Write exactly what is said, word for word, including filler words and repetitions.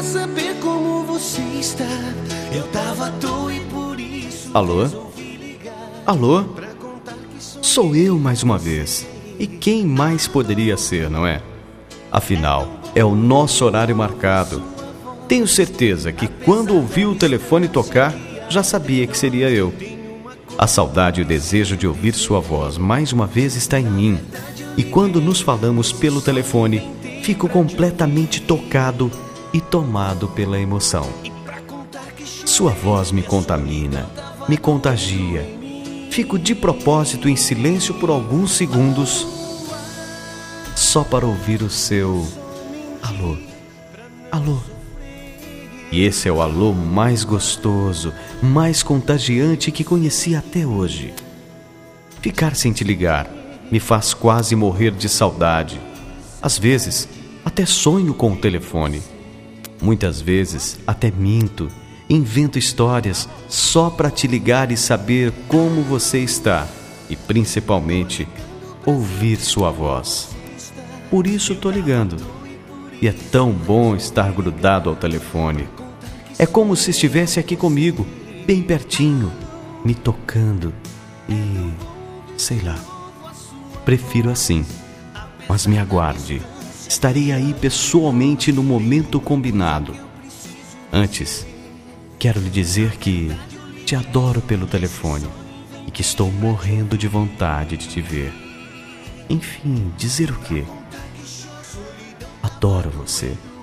saber como você está. Eu tava à toa e por isso. Alô? Alô? Sou eu mais uma vez. E quem mais poderia ser, não é? Afinal, é o nosso horário marcado. Tenho certeza que quando ouvi o telefone tocar, já sabia que seria eu. A saudade e o desejo de ouvir sua voz mais uma vez está em mim. E quando nos falamos pelo telefone, fico completamente tocado e tomado pela emoção. Sua voz me contamina, me contagia. Fico de propósito em silêncio por alguns segundos, só para ouvir o seu alô, alô. E esse é o alô mais gostoso, mais contagiante que conheci até hoje. Ficar sem te ligar me faz quase morrer de saudade. Às vezes, até sonho com o telefone. Muitas vezes, até minto, invento histórias só para te ligar e saber como você está. E, principalmente, ouvir sua voz. Por isso tô ligando. E é tão bom estar grudado ao telefone. É como se estivesse aqui comigo, bem pertinho, me tocando e... sei lá. Prefiro assim. Mas me aguarde. Estarei aí pessoalmente no momento combinado. Antes, quero lhe dizer que te adoro pelo telefone e que estou morrendo de vontade de te ver. Enfim, dizer o quê? Adoro você.